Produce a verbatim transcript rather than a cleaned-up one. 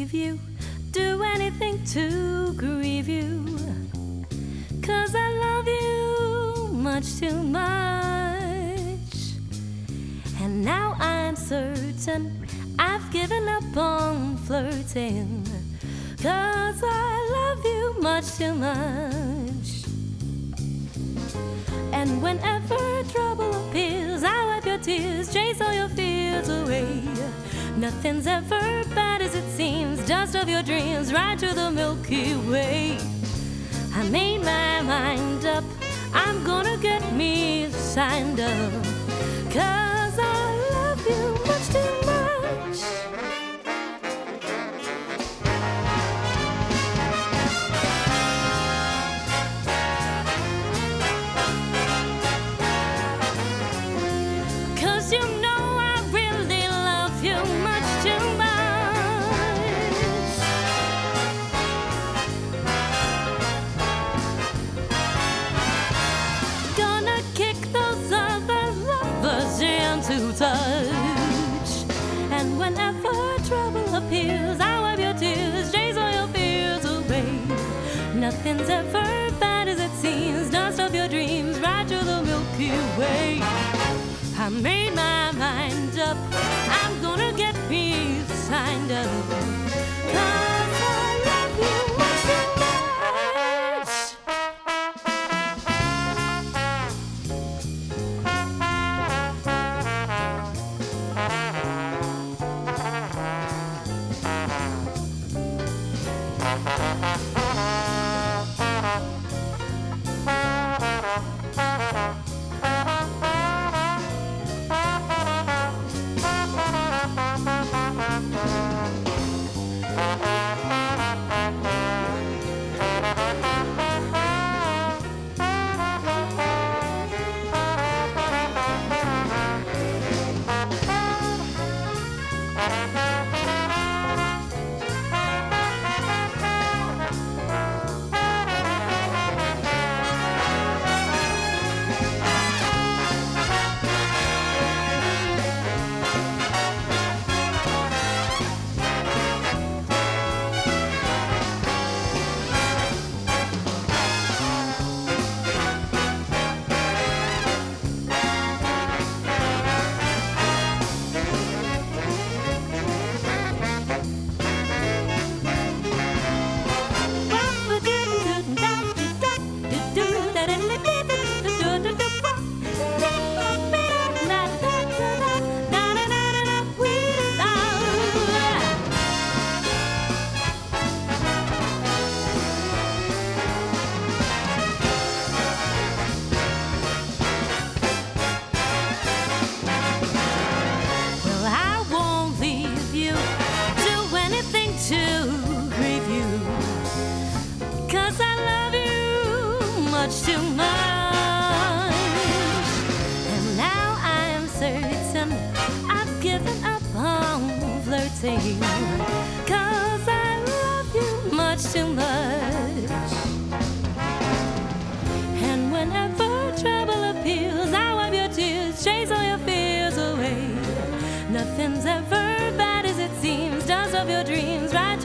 leave you, do anything to grieve you, 'cause I love you much too much. And now I'm certain I've given up on flirting, 'cause I love you much too much. And whenever trouble appears, I wipe your tears, chase all your fears away. Nothing's ever bad as it seems, dust of your dreams, right to the Milky Way. I made my mind up, I'm gonna get me signed up, 'cause I love you much too much. You know I really love you much too much. Gonna kick those other lovers into touch. And whenever trouble appears, I wipe your tears, chase all your fears away. Nothing's ever bad as it seems, dust of your dreams, right to the Milky Way. I made my mind up, I'm gonna get me signed up, 'cause I love you much too much. 'Cause I love you much too much. And now I am certain I've given up on flirting, 'cause I love you much too much. And whenever trouble appears, I wipe your tears, chase all your fears away. Nothing's ever bad as it seems, dust of your dreams right